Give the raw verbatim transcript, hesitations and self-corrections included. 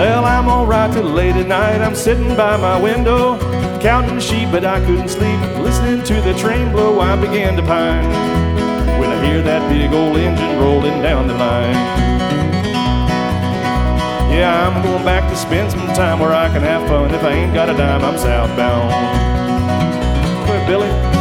Well, I'm alright till late at night. I'm sitting by my window, counting sheep, but I couldn't sleep. Listening to the train blow, I began to pine when I hear that big old engine rolling down the line. Yeah, I'm going back to spend some time where I can have fun. If I ain't got a dime, I'm southbound. Come here, Billy.